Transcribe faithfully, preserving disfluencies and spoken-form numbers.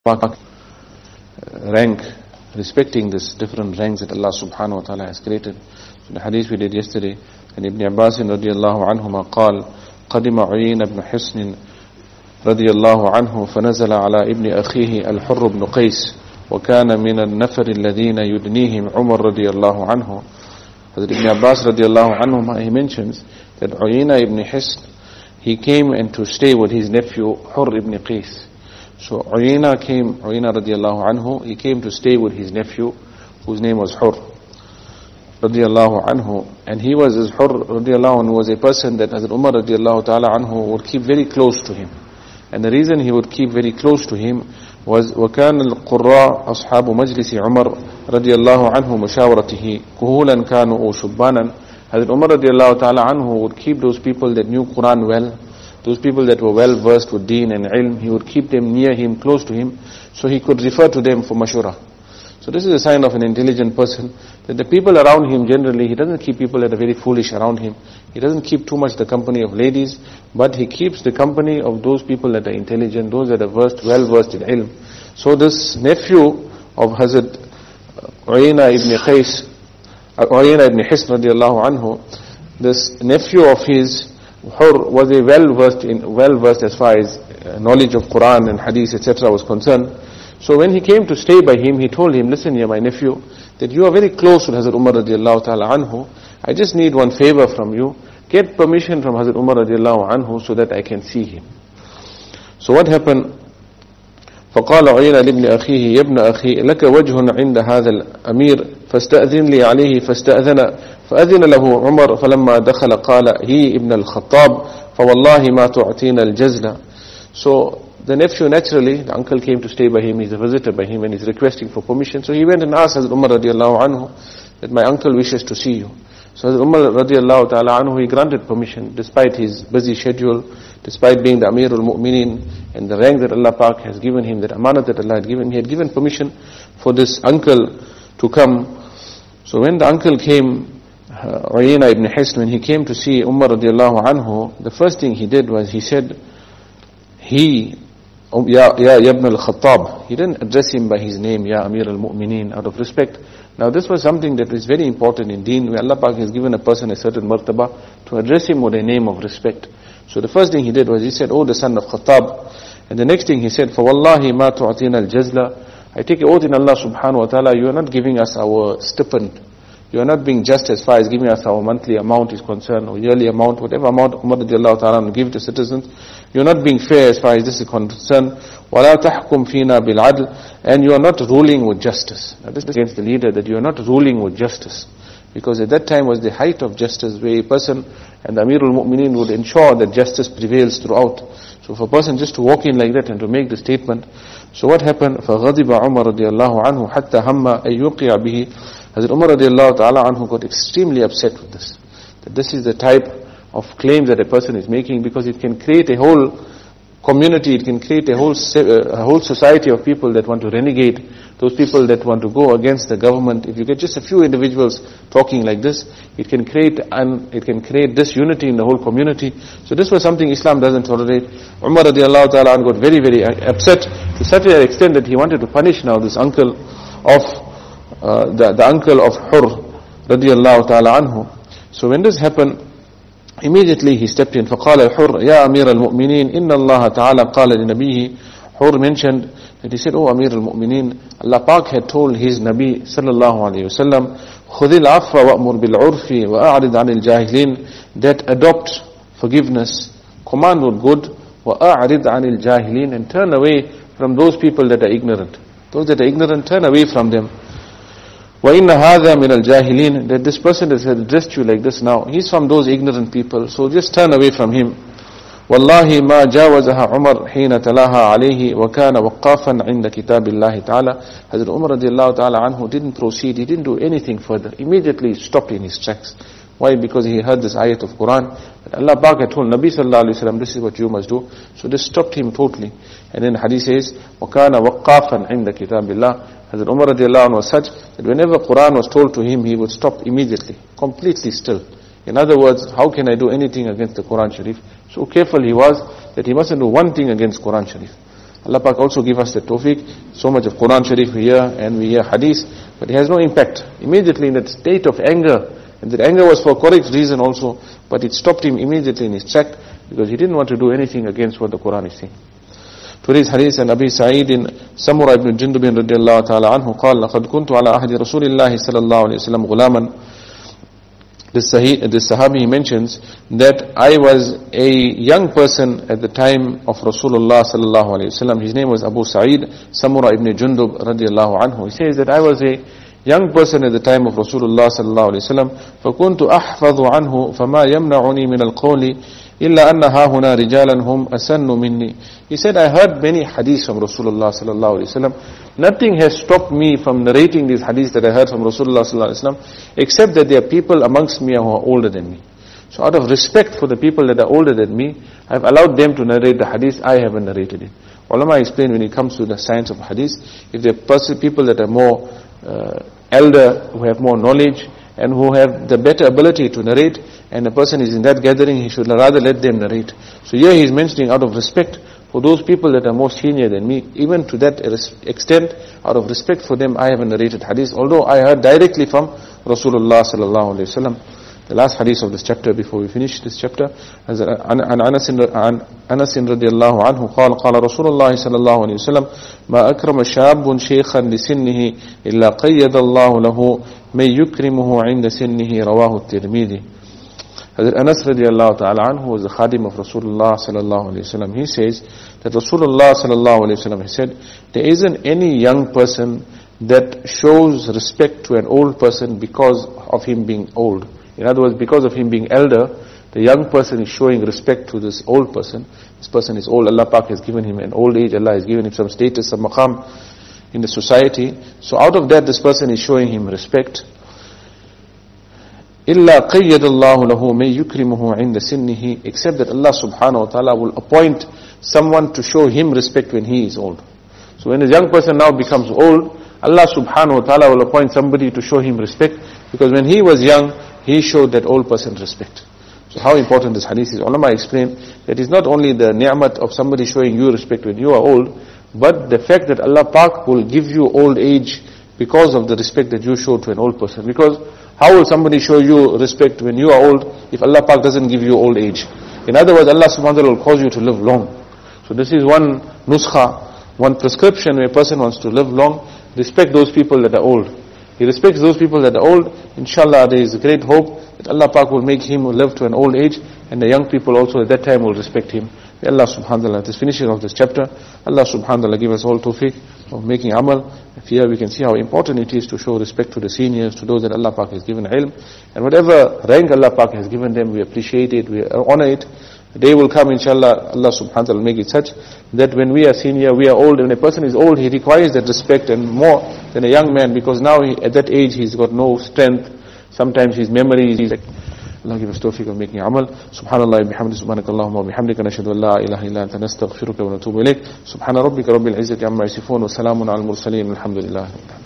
rank, respecting this different ranks that Allah subhanahu wa ta'ala has created. In the hadith we did yesterday, and Ibn Abbas radiallahu anhuma قال قدم عيين بن حصن رضي الله عنه فنزل على ابن أخيه الحر بن قيس وكان من النفر الذين يدنيهم عمر رضي الله عنه. Hazrat Ibn Abbas radiallahu anhu, he mentions that Uyayna ibn Hisn, he came and to stay with his nephew Hurr ibn Qais. So Uyayna came, Uyayna radiallahu anhu, he came to stay with his nephew whose name was Hurr radiallahu anhu. And he was, as Hurr radiallahu anhu was a person that Hazrat Umar radiallahu ta'ala anhu would keep very close to him. And the reason he would keep very close to him was وَكَانَ الْقُرَّاء أَصْحَابُ مَجْلِسِ عُمَرْ رَضِيَ اللَّهُ عَنْهُ مُشَاوَرَتِهِ كُهُولًا كَانُوا أَوْ شُبَّانًا. Hazrat Umar radiallahu ta'ala anhu would keep those people that knew Quran well, those people that were well versed with deen and ilm, he would keep them near him, close to him, so he could refer to them for mashura. So this is a sign of an intelligent person, that the people around him generally, he doesn't keep people that are very foolish around him. He doesn't keep too much the company of ladies, but he keeps the company of those people that are intelligent, those that are versed, well versed in ilm. So this nephew of Hazrat Uyayna ibn Qais, Uyayna ibn Hisn radiallahu anhu, this nephew of his, Hurr, was a well versed in, well versed as far as knowledge of Quran and Hadith et cetera was concerned. So when he came to stay by him, he told him, listen here my nephew, that you are very close with Hazrat Umar radiallahu ta'ala anhu. I just need one favor from you. Get permission from Hazrat Umar radiallahu anhu so that I can see him. So what happened? فقال عيينة لابن أخيه يا ابن أخي لك وجه عند هذا الأمير فاستأذن لي عليه فاستأذن فأذن له عمر فلما دخل قال هي ابن الخطاب فوالله ما تعطينا الجزل. So the nephew naturally, the uncle came to stay by him, he's a visitor by him and he's requesting for permission. So he went and asked Hazrat Umar radiallahu anhu that my uncle wishes to see you. So Hazrat Umar radiallahu ta'ala anhu, he granted permission despite his busy schedule, despite being the Amir al-Mu'mineen and the rank that Allah Pak has given him, that amanat that Allah had given him, he had given permission for this uncle to come. So when the uncle came, uh, Uyayna ibn Hisn, when he came to see Umar radiallahu anhu, the first thing he did was he said, he, Ya, ya Ibn al-Khattab. He didn't address him by his name, Ya Amir al-Mu'mineen, out of respect. Now this was something that is very important in deen, where Allah Pak has given a person a certain martaba, to address him with a name of respect. So the first thing he did was he said, oh the son of Khattab. And the next thing he said, فَوَاللَّهِ مَا تُعْطِينَ الْجَزْلَ. I take an oath in Allah subhanahu wa ta'ala, you are not giving us our stipend. You are not being just as far as giving us our monthly amount is concerned, or yearly amount, whatever amount Umar radiallahu ta'ala give to citizens. You are not being fair as far as this is concerned. وَلَا تَحْكُمْ فِينَا بِالْعَدْلِ. And you are not ruling with justice. Now this is against the leader, that you are not ruling with justice. Because at that time was the height of justice, where a person and the Amir al-Mu'mineen would ensure that justice prevails throughout. So for a person just to walk in like that and to make the statement. So what happened? فَغَضِبَ عُمَرْ رَضِيَ اللَّهُ عَنْهُ حَتَّى هَمَّ أَن يُوقِعَ بِهِ. Hazrat Umar radiallahu ta'ala anhu got extremely upset with this. That this is the type of claims that a person is making, because it can create a whole community, it can create a whole uh, a whole society of people that want to renegade, those people that want to go against the government. If you get just a few individuals talking like this, it can create and it can create disunity in the whole community. So this was something Islam doesn't tolerate. Umar radiallahu ta'ala anhu got very very upset, to such an extent that he wanted to punish now this uncle of uh, the, the uncle of Hurr radiallahu ta'ala anhu. So when this happened, immediately he stepped in. فَقَالَ الْحُرْ يَا أَمِيرَ الْمُؤْمِنِينَ إِنَّ اللَّهَ تَعَالَى قَالَ لِنَبِيهِ. Hurr mentioned that he said, oh Amir al-Mu'mineen, Allah Pak had told his Nabi sallallahu alayhi wa sallam, خُذِ الْعَفْوَ وَأْمُرْ بِالْعُرْفِ وَأَعْرِضْ عَنِ الْجَاهِلِينَ, that adopt forgiveness, command with good, وَأَعْرِضْ عَنِ الْجَاهِلِينَ, and turn away from those people that are ignorant. Those that are ignorant, turn away from them. وَإِنَّ هَذَا مِنَ الْجَاهِلِينَ, that this person that has addressed you like this now, he's from those ignorant people, so just turn away from him. وَاللَّهِ مَا جَاوَزَهَا عُمَرْ حِينَ تَلَاهَا عَلَيْهِ وَكَانَ وَقَّافًا عِنْدَ كِتَابِ اللَّهِ تَعَالَى. Hazrat Umar radiallahu ta'ala anhu didn't proceed, he didn't do anything further. Immediately stopped in his tracks. Why? Because he heard this ayat of Quran, that Allah Pak had told Nabi sallallahu alayhi wa sallam, this is what you must do. So this stopped him totally. And then hadith says, وَكَانَ وَقَّافًا عِنْدَ كِتَابِ اللَّهِ. Hazrat Umar radiallahu anhu was such that whenever Quran was told to him, he would stop immediately, completely still. In other words, how can I do anything against the Quran Sharif? So careful he was that he mustn't do one thing against Quran Sharif. Allah Pak also give us the tawfiq. So much of Quran Sharif we hear and we hear hadith, but it has no impact. Immediately in that state of anger, and that anger was for correct reason also, but it stopped him immediately in his track because he didn't want to do anything against what the Quran is saying. Today's hadith and Abi Sa'id in Samura ibn Jundub radiyallahu ta'ala anhu قال لقد كنت على عهد رسول الله صلى الله عليه وسلم غلاما. This, Sahih, this Sahabi, he mentions that I was a young person at the time of Rasulullah sallallahu alayhi wasallam. His name was Abu Sa'id, Samura ibn Jundub radiallahu anhu. He says that I was a young person at the time of Rasulullah sallallahu alayhi wasallam. فَكُنْتُ أَحْفَظُ عَنْهُ فَمَا يَمْنَعُنِي مِنَ الْقَوْلِ إِلَّا أَنَّ هَا هُنَا رِجَالًا هُمْ أَسَنُّ مِنِّي. He said, I heard many hadiths from Rasulullah sallallahu alayhi wasallam. Nothing has stopped me from narrating these hadiths that I heard from Rasulullah sallallahu alayhi wasallam, except that there are people amongst me who are older than me. So out of respect for the people that are older than me, I have allowed them to narrate the hadith. I haven't narrated it. Ulama explain when it comes to the science of hadith, if there are people that are more uh, elder, who have more knowledge, and who have the better ability to narrate, and a person is in that gathering, he should rather let them narrate. So here he is mentioning out of respect for those people that are more senior than me, even to that extent, out of respect for them, I haven't narrated hadith, although I heard directly from Rasulullah sallallahu alayhi wa sallam. The last hadith of this chapter, before we finish this chapter, عن أنس عن أنس رضي الله عنه قال قال رسول الله صلى الله عليه وسلم ما أكرم شاب شيخا لسنه إلا قيد الله له من يكرمه عند سنه رواه الترمذي. Hazrat Anas radiallahu ta'ala anhu was the khadim of Rasulullah sallallahu alayhi wasallam. He says that Rasulullah sallallahu alayhi wasallam, he said, there isn't any young person that shows respect to an old person because of him being old. In other words, because of him being elder, the young person is showing respect to this old person. This person is old. Allah Pak has given him an old age. Allah has given him some status, some maqam in the society. So out of that, this person is showing him respect. إِلَّا قَيَّدَ اللَّهُ لَهُ مَن يُكْرِمُهُ عِنْدَ سِنِّهِ, except that Allah subhanahu wa ta'ala will appoint someone to show him respect when he is old. So when a young person now becomes old, Allah subhanahu wa ta'ala will appoint somebody to show him respect, because when he was young, he showed that old person respect. So how important this hadith is. Ulama explain that it's not only the ni'mat of somebody showing you respect when you are old, but the fact that Allah Pak will give you old age because of the respect that you show to an old person. Because how will somebody show you respect when you are old if Allah Pak doesn't give you old age? In other words, Allah subhanahu wa ta'ala will cause you to live long. So this is one nuskha, one prescription where a person wants to live long. Respect those people that are old. He respects those people that are old. Inshallah, there is a great hope that Allah Pak will make him live to an old age, and the young people also at that time will respect him. May Allah subhanahu wa ta'ala, this finishing of this chapter, Allah subhanahu wa ta'ala give us all tawfiq of making amal. Here we can see how important it is to show respect to the seniors, to those that Allah Pak has given ilm. And whatever rank Allah Pak has given them, we appreciate it, we honor it. The day will come, inshallah, Allah subhanahu wa ta'ala will make it such that when we are senior, we are old. When a person is old, he requires that respect and more than a young man, because now he, at that age he's got no strength. Sometimes his memory is like, Allah give us tawfiq of making amal. Subhanallah bihamdi subhanakallahumma wa bihamdika nashhadu an la ilaha illa anta nastaghfiruka wa natubu ilayk. Subhana rabbika rabbil izzati amma yasifun wa salamun al mursaleen. Alhamdulillah.